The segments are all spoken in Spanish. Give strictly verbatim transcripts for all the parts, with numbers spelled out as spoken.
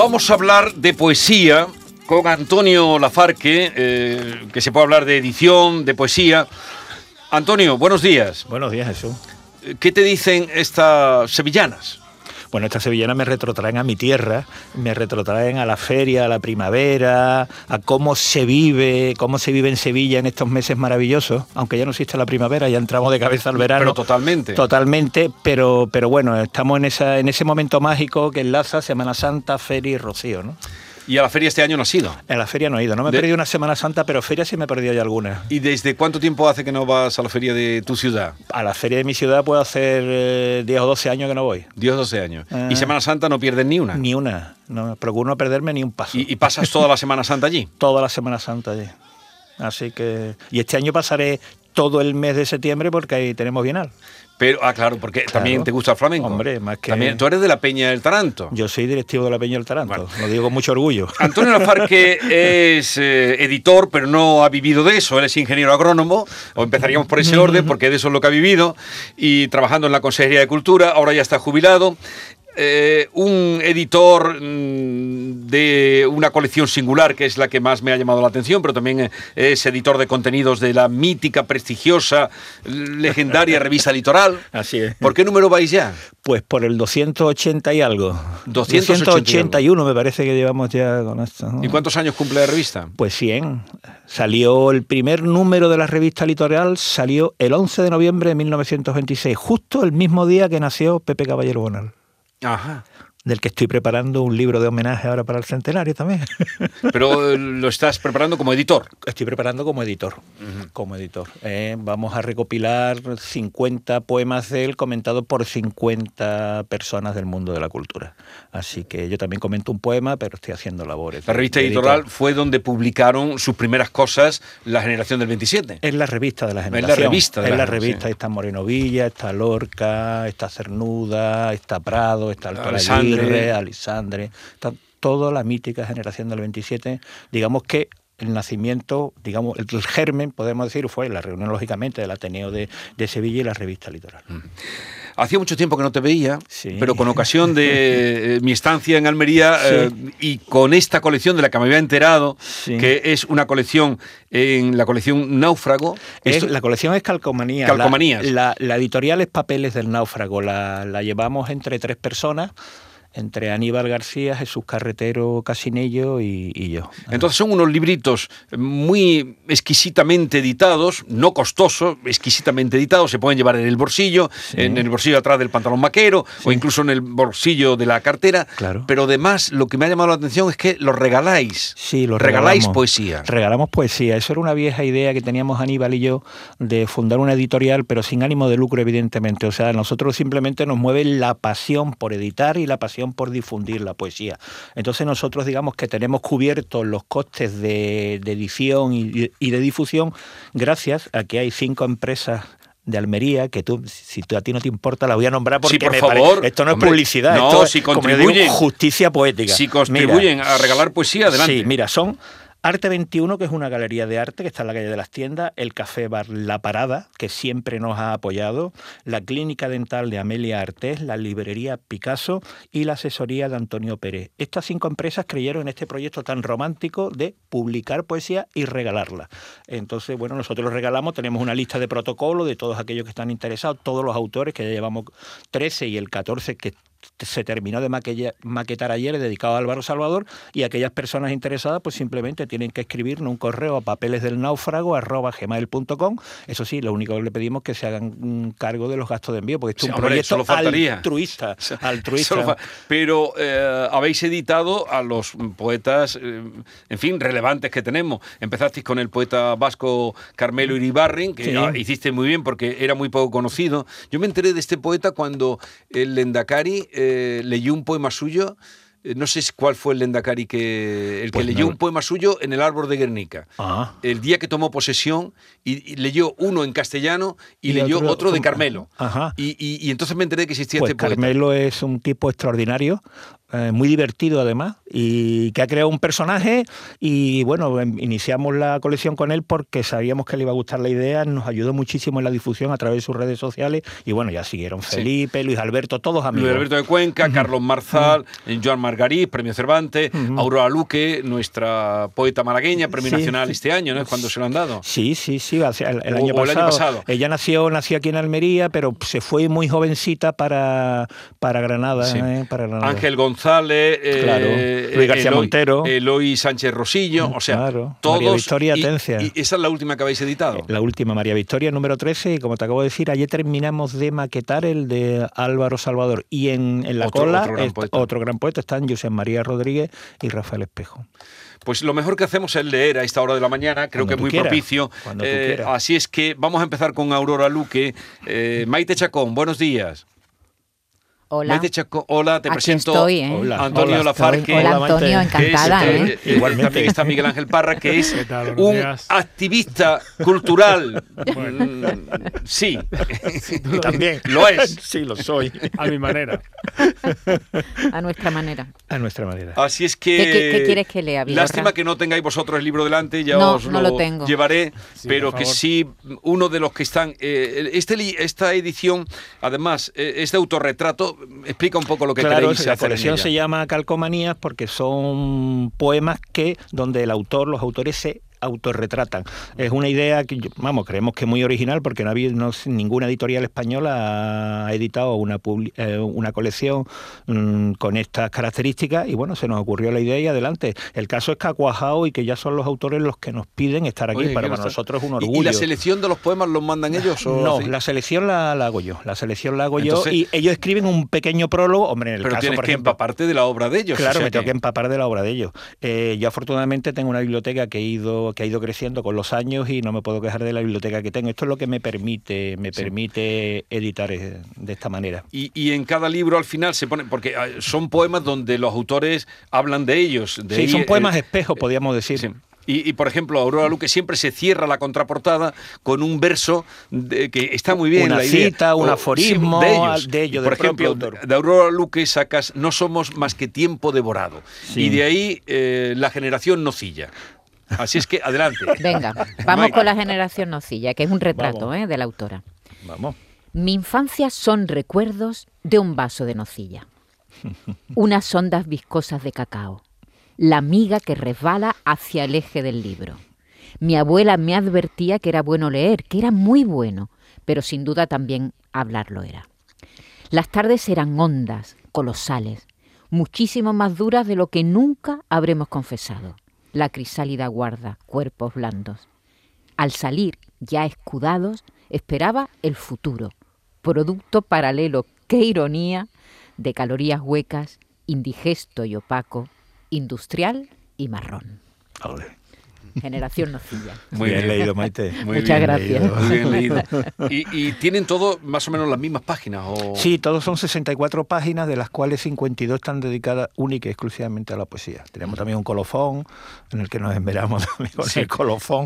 Vamos a hablar de poesía con Antonio Lafarque, eh, que se puede hablar de edición, de poesía. Antonio, buenos días. Buenos días, Jesús. ¿Qué te dicen estas sevillanas? Bueno, estas sevillanas me retrotraen a mi tierra, me retrotraen a la feria, a la primavera, a cómo se vive, cómo se vive en Sevilla en estos meses maravillosos, aunque ya no existe la primavera, ya entramos de cabeza al verano. Pero totalmente. Totalmente, pero, pero bueno, estamos en, esa, en ese momento mágico que enlaza Semana Santa, feria y rocío, ¿no? ¿Y a la feria este año no has ido? En la feria no he ido, no me he de... perdido una Semana Santa, pero feria sí me he perdido ya alguna. ¿Y desde cuánto tiempo hace que no vas a la feria de tu ciudad? A la feria de mi ciudad puedo hacer eh, diez o doce años que no voy. diez o doce años. Eh, ¿Y Semana Santa no pierdes ni una? Ni una, no, procuro no perderme ni un paso. ¿Y, y pasas toda la Semana Santa allí? Toda la Semana Santa allí. Así que... Y este año pasaré todo el mes de septiembre porque ahí tenemos Bienal. Pero, ah, claro, porque claro. También te gusta el flamenco. Hombre, más que... También, tú eres de la Peña del Taranto. Yo soy directivo de la Peña del Taranto, bueno. Lo digo con mucho orgullo. Antonio Lafarque es eh, editor, pero no ha vivido de eso. Él es ingeniero agrónomo, o empezaríamos por ese orden, porque de eso es lo que ha vivido, y trabajando en la Consejería de Cultura, ahora ya está jubilado. Eh, un editor mmm, de una colección singular, que es la que más me ha llamado la atención, pero también es editor de contenidos de la mítica, prestigiosa, legendaria revista Litoral. Así es. ¿Por qué número vais ya? Pues por el doscientos ochenta y algo. doscientos ochenta y uno me parece que llevamos ya con esto, ¿no? ¿Y cuántos años cumple la revista? Pues cien. Salió el primer número de la revista Litoral, salió el once de noviembre de mil novecientos veintiséis, justo el mismo día que nació Pepe Caballero Bonal. Ajá. Del que estoy preparando un libro de homenaje ahora para el centenario también. Pero lo estás preparando como editor. Estoy preparando como editor, uh-huh. como editor. Eh, vamos a recopilar cincuenta poemas de él comentados por cincuenta personas del mundo de la cultura. Así que yo también comento un poema, pero estoy haciendo labores. La revista Litoral fue donde publicaron sus primeras cosas la generación del veintisiete. Es la revista de la generación. Es la revista. De es la, la revista. Sí. Está Moreno Villa, está Lorca, está Cernuda, está Prado, está Alto Alessandre. Alisandre, está toda la mítica generación del veintisiete. Digamos que el nacimiento, digamos, el germen, podemos decir, fue la reunión, lógicamente, del Ateneo de, de Sevilla y la revista Litoral. Mm. Hacía mucho tiempo que no te veía, sí. pero con ocasión de eh, mi estancia en Almería sí. eh, y con esta colección de la que me había enterado, sí. que es una colección, en la colección Náufrago. Es, esto, la colección es Calcomanías. Calcomanías. La, la, la editorial es Papeles del Náufrago. La, la llevamos entre tres personas. Entre Aníbal García, Jesús Carretero Casinello y, y yo. Entonces son unos libritos muy exquisitamente editados, no costosos, exquisitamente editados, se pueden llevar en el bolsillo, sí. en el bolsillo atrás del pantalón vaquero, sí. o incluso en el bolsillo de la cartera, claro. pero además lo que me ha llamado la atención es que los regaláis. Sí, los regaláis regalamos. poesía. Regalamos poesía, eso era una vieja idea que teníamos Aníbal y yo de fundar una editorial, pero sin ánimo de lucro, evidentemente. O sea, nosotros simplemente nos mueve la pasión por editar y la pasión por difundir la poesía. Entonces nosotros digamos que tenemos cubiertos los costes de, de edición y, y de difusión gracias a que hay cinco empresas de Almería, que tú, si tú, a ti no te importa, la voy a nombrar porque sí, por me favor. Parece, esto no Hombre, es publicidad, no, esto si es, contribuyen, como yo digo, justicia poética. Si contribuyen mira, a regalar poesía, adelante. Sí, mira, son Arte veintiuno, que es una galería de arte que está en la calle de las Tiendas, el Café Bar La Parada, que siempre nos ha apoyado, la Clínica Dental de Amelia Artés, la Librería Picasso y la asesoría de Antonio Pérez. Estas cinco empresas creyeron en este proyecto tan romántico de publicar poesía y regalarla. Entonces, bueno, nosotros lo regalamos, tenemos una lista de protocolo de todos aquellos que están interesados, todos los autores, que ya llevamos trece y el catorce que se terminó de maquilla, maquetar ayer, dedicado a Álvaro Salvador, y aquellas personas interesadas pues simplemente tienen que escribirnos un correo a papelesdelnáufrago arroba gmail punto com. Eso sí, lo único que le pedimos es que se hagan cargo de los gastos de envío, porque esto es sí, un hombre, proyecto altruista. altruista. Pero eh, habéis editado a los poetas, eh, en fin, relevantes que tenemos. Empezasteis con el poeta vasco Carmelo Iribarren, que sí. ah, hiciste muy bien porque era muy poco conocido. Yo me enteré de este poeta cuando el Lendakari Eh, leyó un poema suyo, eh, no sé cuál fue el Lendakari que el que pues leyó no. un poema suyo en el árbol de Guernica. Ah. El día que tomó posesión y, y leyó uno en castellano y, y leyó otro, otro de Carmelo. Ajá. Y, y, y entonces me enteré que existía pues este poeta. Carmelo es un tipo extraordinario, eh, muy divertido además, y que ha creado un personaje y bueno, iniciamos la colección con él porque sabíamos que le iba a gustar la idea, nos ayudó muchísimo en la difusión a través de sus redes sociales y bueno, ya siguieron Felipe, sí. Luis Alberto, todos amigos. Luis Alberto de Cuenca, uh-huh. Carlos Marzal, uh-huh. Joan Martínez. Margarit, premio Cervantes, uh-huh. Aurora Luque, nuestra poeta malagueña, premio sí, nacional sí. este año, ¿no? Es cuando se lo han dado. Sí, sí, sí, el, el, o, año, o pasado. el año pasado. Ella nació, nació aquí en Almería, pero se fue muy jovencita para, para Granada. Sí. Eh, para Granada. Ángel González, eh, claro. Luis García Eloy, Montero, Eloy Sánchez Rosillo, o sea, claro. todos. María Victoria y, Atencia. Y esa es la última que habéis editado. La última, María Victoria, número trece, y como te acabo de decir, ayer terminamos de maquetar el de Álvaro Salvador. Y en, en la otro, cola, otro gran, est- poeta. otro gran poeta, están José María Rodríguez y Rafael Espejo. Pues lo mejor que hacemos es leer a esta hora de la mañana, creo Cuando que es muy quieras, propicio. Eh, así es que vamos a empezar con Aurora Luque. Eh, Maite Chacón, buenos días. Hola. Maite Chacón, hola, te Aquí presento estoy, ¿eh? Hola, Antonio hola, Lafarque. Hola, Hola, Antonio, Maite. encantada, que es, ¿eh? eh, eh, Igualmente. También está Miguel Ángel Parra, que es tal? un días. activista cultural. Bueno. Mm, sí, También. lo es. Sí, lo soy. A mi manera. A nuestra manera. A nuestra manera. Así es que... ¿Qué, qué, qué quieres que lea, Vigorra? Lástima que no tengáis vosotros el libro delante, ya No, os no lo tengo. llevaré, Sí, pero por que favor. sí, uno de los que están... Eh, este, li- esta edición, además, eh, es de autorretrato. Explica un poco lo que Claro, queréis la hacer en colección ella. se llama Calcomanías porque son poemas que donde el autor, los autores se autorretratan. Es una idea que, vamos, creemos que es muy original porque no ha habido no, ninguna editorial española ha editado una, publi, eh, una colección mmm, con estas características y bueno, se nos ocurrió la idea y adelante. El caso es que ha cuajado y que ya son los autores los que nos piden estar aquí. Oye, para, ¿qué para no nosotros es un ¿Y- orgullo. ¿Y la selección de los poemas los mandan ellos? O No, así? la selección la, la hago yo. La selección la hago Entonces- yo y ellos escriben un pequeño prólogo. Hombre, en el Pero caso, tienes por que ejemplo, empaparte de la obra de ellos. claro, o sea me tengo que- que empapar de la obra de ellos. Eh, yo afortunadamente tengo una biblioteca que, he ido, que ha ido creciendo con los años y no me puedo quejar de la biblioteca que tengo. Esto es lo que me permite, me Sí. permite editar eh, de esta manera. Y, y en cada libro al final se pone, porque ah, son poemas donde los autores hablan de ellos. De Sí, ahí son el- poemas espejo, podríamos decir. Sí. Y, y, por ejemplo, Aurora Luque siempre se cierra la contraportada con un verso de, que está muy bien. Una la idea. cita, un O- aforismo sí, de ellos. de ellos, Por del propio ejemplo, autor. de Aurora Luque sacas No somos más que tiempo devorado. Sí. Y de ahí eh, la generación nocilla. Así es que adelante. Venga, vamos Maite. con la generación nocilla, que es un retrato Vamos. ¿eh? de la autora. Vamos. Mi infancia son recuerdos de un vaso de nocilla. Unas ondas viscosas de cacao. La miga que resbala hacia el eje del libro. Mi abuela me advertía que era bueno leer, que era muy bueno, pero sin duda también hablarlo era. Las tardes eran hondas, colosales, muchísimo más duras de lo que nunca habremos confesado. La crisálida guarda cuerpos blandos. Al salir, ya escudados, esperaba el futuro, producto paralelo, qué ironía, de calorías huecas, indigesto y opaco, industrial y marrón. Joder. Generación nocilla. Muy bien, bien. leído, Maite. Muy Muchas bien gracias. leído, muy bien leído. Y, y tienen todo más o menos las mismas páginas. O... Sí, todos son sesenta y cuatro páginas, de las cuales cincuenta y dos están dedicadas única y exclusivamente a la poesía. Tenemos también un colofón, en el que nos enveramos también con Sí. el colofón.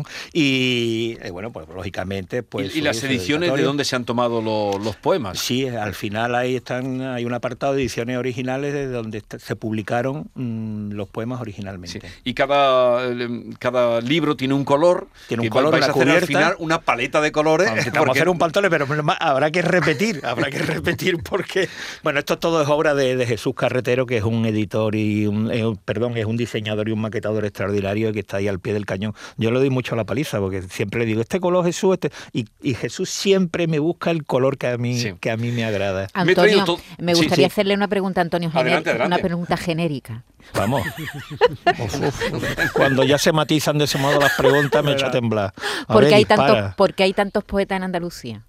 Y, eh, bueno, pues lógicamente... pues ¿Y, y las su ediciones de dedicatorio. dónde se han tomado lo- los poemas? Sí, al final ahí están, hay un apartado de ediciones originales de donde est- se publicaron mmm, los poemas Sí. originalmente. Y cada, eh, cada libro tiene un color. Tiene un que color, vais una a hacer al cubierta. final una paleta de colores. Vamos a porque- hacer un pantone, pero habrá que repetir, habrá que repetir porque, bueno, esto todo es obra de, de Jesús Carretero, que es un editor y un, eh, perdón, es un diseñador y un maquetador extraordinario que está ahí al pie del cañón. Yo le doy mucho a la paliza porque siempre le digo, este color Jesús, este y, y Jesús siempre me busca el color que a mí, Sí. que a mí me agrada. Me he traído Antonio, todo- me Sí, gustaría sí. hacerle una pregunta a Antonio, gener- Adelante, adelante. una pregunta genérica. Vamos. Uf, uf. Cuando ya se matizan de ese modo las preguntas me echa a temblar. A ¿Por ver, qué hay, dispara. tantos, ¿Por qué hay tantos poetas en Andalucía?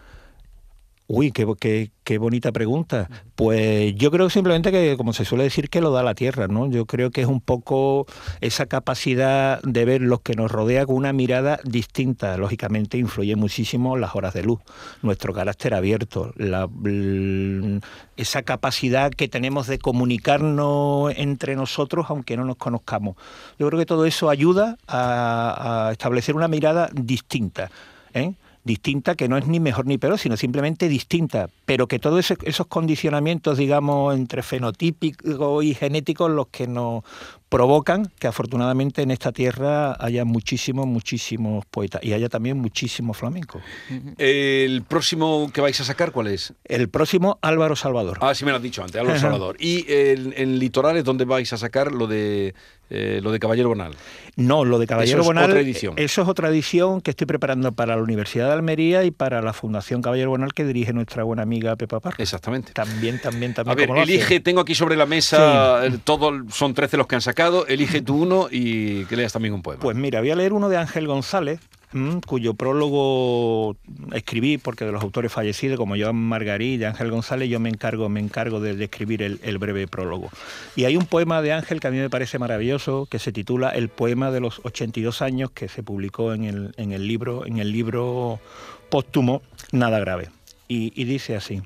Uy, qué, qué, qué bonita pregunta. Pues yo creo simplemente que, como se suele decir, que lo da la tierra, ¿no? Yo creo que es un poco esa capacidad de ver los que nos rodea con una mirada distinta. Lógicamente influye muchísimo las horas de luz, nuestro carácter abierto, la, l- esa capacidad que tenemos de comunicarnos entre nosotros aunque no nos conozcamos. Yo creo que todo eso ayuda a, a establecer una mirada distinta, ¿eh? distinta, que no es ni mejor ni peor, sino simplemente distinta, pero que todos ese- esos condicionamientos, digamos, entre fenotípicos y genéticos, los que nos provocan que afortunadamente en esta tierra haya muchísimos, muchísimos poetas y haya también muchísimos flamencos. ¿El próximo que vais a sacar cuál es? El próximo, Álvaro Salvador. Ah, sí me lo has dicho antes, Álvaro Salvador. ¿Y en, en Litorales dónde vais a sacar lo de eh, lo de Caballero Bonal? No, lo de Caballero eso es Bonal, otra edición. Eso es otra edición que estoy preparando para la Universidad de Almería y para la Fundación Caballero Bonal que dirige nuestra buena amiga Pepa Parra. Exactamente. También, también, también. A ver, como lo elige, hace. tengo aquí sobre la mesa, sí. Todos son trece los que han sacado, elige tú uno y que leas también un poema. Pues mira, voy a leer uno de Ángel González, mmm, cuyo prólogo escribí, porque de los autores fallecidos, como Joan Margarí y Ángel González, yo me encargo, me encargo de, de escribir el, el breve prólogo. Y hay un poema de Ángel que a mí me parece maravilloso, que se titula El poema de los ochenta y dos años, que se publicó en el, en el libro, en el libro póstumo Nada grave. Y, y dice así: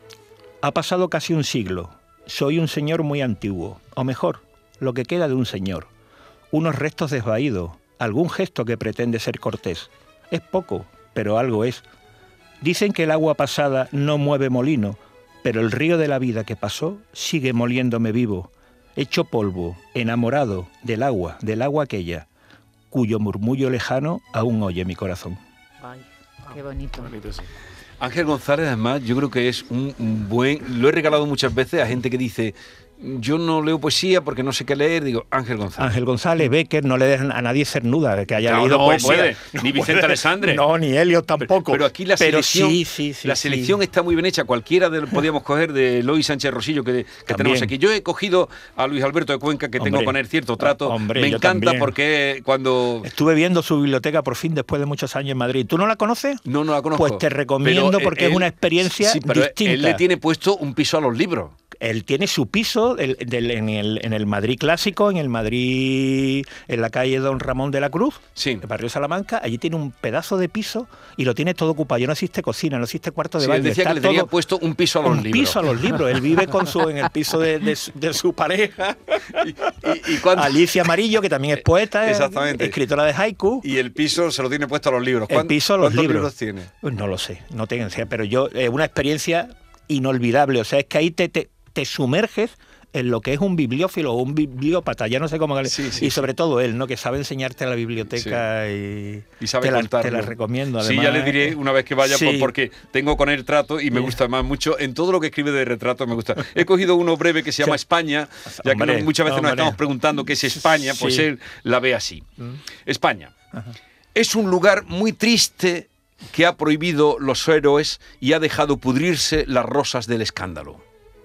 ha pasado casi un siglo, soy un señor muy antiguo, o mejor, lo que queda de un señor, unos restos desvaídos, algún gesto que pretende ser cortés. Es poco, pero algo es. Dicen que el agua pasada no mueve molino, pero el río de la vida que pasó sigue moliéndome vivo, hecho polvo, enamorado del agua, del agua aquella, cuyo murmullo lejano aún oye mi corazón. Ay, qué bonito. bonito sí. Ángel González, además, yo creo que es un, un buen... Lo he regalado muchas veces a gente que dice... Yo no leo poesía porque no sé qué leer, digo, Ángel González. Ángel González, Becker, no le dejan a nadie cernuda que haya no, leído no poesía. Puede. No ni Vicente puede. Alessandre. No, ni Elliot tampoco. Pero, pero aquí la pero selección, sí, sí, sí, la sí. selección está muy bien hecha. Cualquiera de, podíamos coger de Eloy Sánchez Rosillo que, que tenemos aquí. Yo he cogido a Luis Alberto de Cuenca, que hombre, tengo con él cierto trato. Hombre, Me encanta también. Porque cuando... Estuve viendo su biblioteca por fin después de muchos años en Madrid. ¿Tú no la conoces? No, no la conozco. Pues te recomiendo pero porque él, es una experiencia sí, pero distinta. Él le tiene puesto un piso a los libros. Él tiene su piso del, del, en, el, en el Madrid clásico, en el Madrid, en la calle Don Ramón de la Cruz, sí. el barrio Salamanca. Allí tiene un pedazo de piso y lo tiene todo ocupado. Ya no existe cocina, no existe cuarto de sí, baño. Él decía Está que le tenía todo, puesto un piso a los un libros. Un piso a los libros. Él vive con su, en el piso de, de, de su pareja. y, y, y cuando... Alicia Amarillo, que también es poeta, exactamente. escritora de haiku. Y el piso se lo tiene puesto a los libros. El piso a los ¿Cuántos libros. libros tiene? Pues no lo sé, no tengo idea, pero yo, es eh, una experiencia inolvidable. O sea, es que ahí te... te te sumerges en lo que es un bibliófilo o un bibliópata, ya no sé cómo... Sí, sí, y sobre sí. todo él, ¿no? Que sabe enseñarte a la biblioteca sí. y, y sabe te, la, contarlo. te la recomiendo. Además, sí, ya le diré una vez que vaya, sí. porque tengo con él trato y me sí. gusta más mucho. En todo lo que escribe de retrato me gusta. He cogido uno breve que se llama sí. España, ya hombre, que no, muchas veces hombre. nos estamos preguntando qué es España, pues sí. él la ve así. ¿Mm? España. Ajá. Es un lugar muy triste que ha prohibido los héroes y ha dejado pudrirse las rosas del escándalo.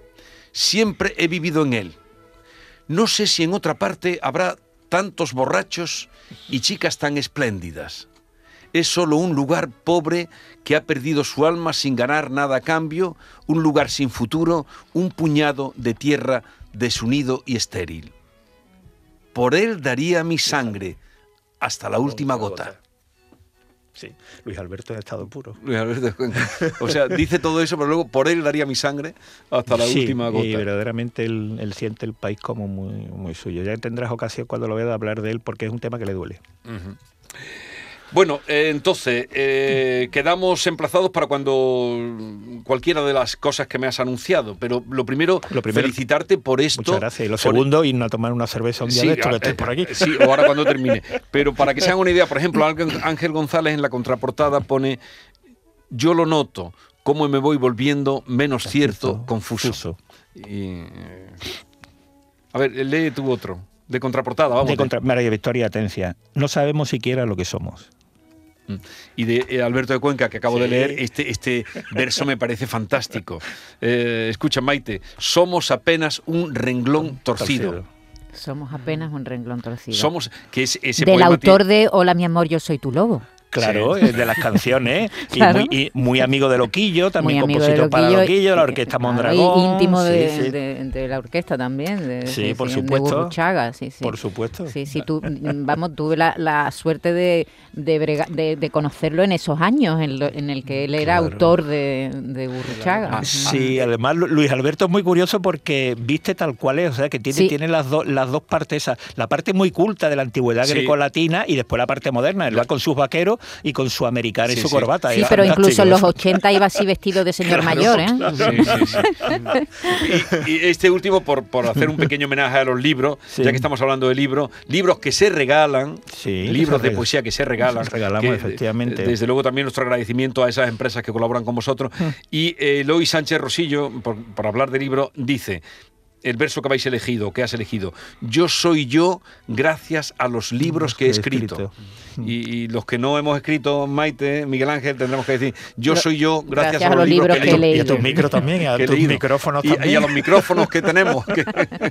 Siempre he vivido en él. No sé si en otra parte habrá tantos borrachos y chicas tan espléndidas. Es solo un lugar pobre que ha perdido su alma sin ganar nada a cambio, un lugar sin futuro, un puñado de tierra desunido y estéril. Por él daría mi sangre hasta la última gota. Sí, Luis Alberto en estado puro. Luis Alberto, o sea, dice todo eso, pero luego por él daría mi sangre hasta la sí, última gota. Y verdaderamente él, él siente el país como muy, muy suyo. Ya tendrás ocasión cuando lo veas de hablar de él porque es un tema que le duele. Uh-huh. Bueno, eh, entonces, eh, quedamos emplazados para cuando cualquiera de las cosas que me has anunciado, pero lo primero, lo primero felicitarte por esto. Muchas gracias. Y lo segundo, ir a tomar una cerveza un día sí, de esto que eh, estés por aquí. Sí, o ahora cuando termine. Pero para que se hagan una idea, por ejemplo, Ángel González en la contraportada pone: yo lo noto, cómo me voy volviendo menos cierto, confuso. confuso. Y, a ver, lee tú otro. De contraportada, vamos. De contra... María Victoria Atencia. No sabemos siquiera lo que somos. Y de eh, Alberto de Cuenca, que acabo sí. de leer, este, este verso me parece fantástico. Eh, escucha, Maite, somos apenas un renglón torcido. torcido. Somos apenas un renglón torcido. Somos, que es ese Del autor tiene... de Hola, mi amor, yo soy tu lobo. Claro, sí. de las canciones. Claro. Y, muy, y muy amigo de Loquillo, también compositor Loquillo, para Loquillo, la Orquesta Mondragón. Y íntimo de, sí, sí. De, de la orquesta también. De, sí, de, por de, supuesto. De Gurruchaga, sí, sí. Por supuesto. Sí, sí, tú, vamos, tuve la, la suerte de, de, brega, de, de conocerlo en esos años en, lo, en el que él era claro. autor de, de Gurruchaga. Claro. Ah, sí, además Luis Alberto es muy curioso porque viste tal cual es, o sea, que tiene, sí. tiene las, do, las dos partes, esas, la parte muy culta de la antigüedad sí. grecolatina y después la parte moderna. Él va con sus vaqueros y con su americana Sí, y su sí. corbata. Sí, Era pero fantástico incluso en los eso. ochenta iba así vestido de señor Claro, mayor, ¿eh? claro. Sí, sí, sí. Y, y este último, por, por hacer un pequeño homenaje a los libros, Sí. ya que estamos hablando de libros, libros que se regalan, Sí, libros que se de poesía que se regalan. regalamos, que, efectivamente. eh, Desde luego también nuestro agradecimiento a esas empresas que colaboran con vosotros. Y eh, Eloy Sánchez Rosillo, por, por hablar de libro, dice... El verso que habéis elegido, que has elegido. Yo soy yo gracias a los libros que he escrito. Y, y los que no hemos escrito, Maite, Miguel Ángel, tendremos que decir, yo soy yo gracias, a los, libros, que he leído. Y a tus micros también, a que he tus leído. micrófonos y, también. y a los micrófonos que tenemos. que-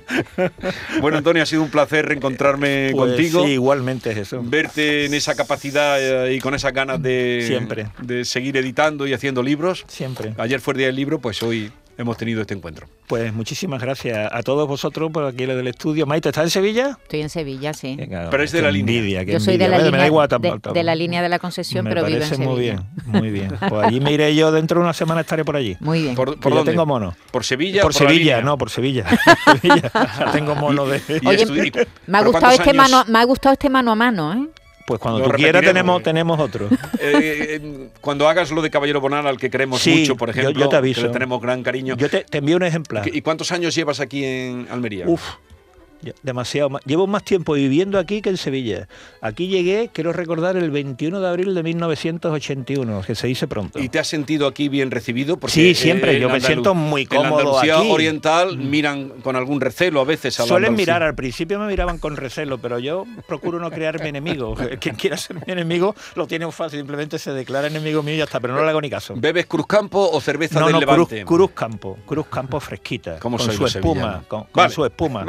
Bueno, Antonio, ha sido un placer reencontrarme Pues contigo. sí, igualmente es eso. Verte en esa capacidad eh, y con esas ganas de, Siempre. de seguir editando y haciendo libros. Siempre. Ayer fue el día del libro, pues hoy hemos tenido este encuentro. Pues muchísimas gracias a todos vosotros por aquí del estudio. Maite, ¿estás en Sevilla? Estoy en Sevilla, sí. Venga, Pero es de qué la línea. envidia, qué Yo soy de envidia. la, Me da línea, igual, de, tampoco. de la línea de la Concesión, Me pero vivo en parece Sevilla. muy bien, muy bien. Pues allí me iré yo, dentro de una semana estaré por allí. Muy bien. ¿Por, Que por yo dónde? tengo mono. ¿Por Sevilla? Por o por la Sevilla, línea? no, por Sevilla. Por Sevilla. Tengo mono de... Y Oye, estudi- me ha ¿pero gustado cuántos este años? mano, me ha gustado este mano a mano, ¿eh? Pues cuando Lo tú quieras repetiremos, tenemos, eh. tenemos otro. Eh, eh, cuando hagas lo de Caballero Bonal, al que queremos Sí, mucho, por yo- ejemplo, yo te aviso. que le tenemos gran cariño. Yo te, te envío un ejemplar. ¿Y cuántos años llevas aquí en Almería? Uf, ya, demasiado más. Llevo más tiempo viviendo aquí que en Sevilla. Aquí llegué, quiero recordar, el veintiuno de abril de mil novecientos ochenta y uno, que se dice pronto. ¿Y te has sentido aquí bien recibido? Porque, Sí, siempre, eh, yo en me Andalu- siento muy En la cómodo Andalucía aquí. oriental miran con algún recelo a veces a la Suelen Andalucía. mirar, al principio me miraban con recelo, pero yo procuro no crearme enemigo. Quien quiera ser mi enemigo lo tiene fácil, simplemente se declara enemigo mío y ya está, pero no le hago ni caso. ¿Bebes Cruzcampo o cerveza No, del no, Cruz, Levante? Cruz Campo, Cruz Campo fresquita, ¿Cómo con sois su los espuma, sevillanos? con, con Vale. su espuma.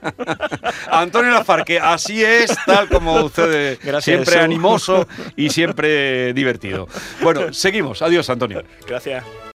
Antonio Lafarque, así es, tal como ustedes, Gracias, siempre Jesús. animoso y siempre divertido. Bueno, seguimos. Adiós, Antonio. Gracias.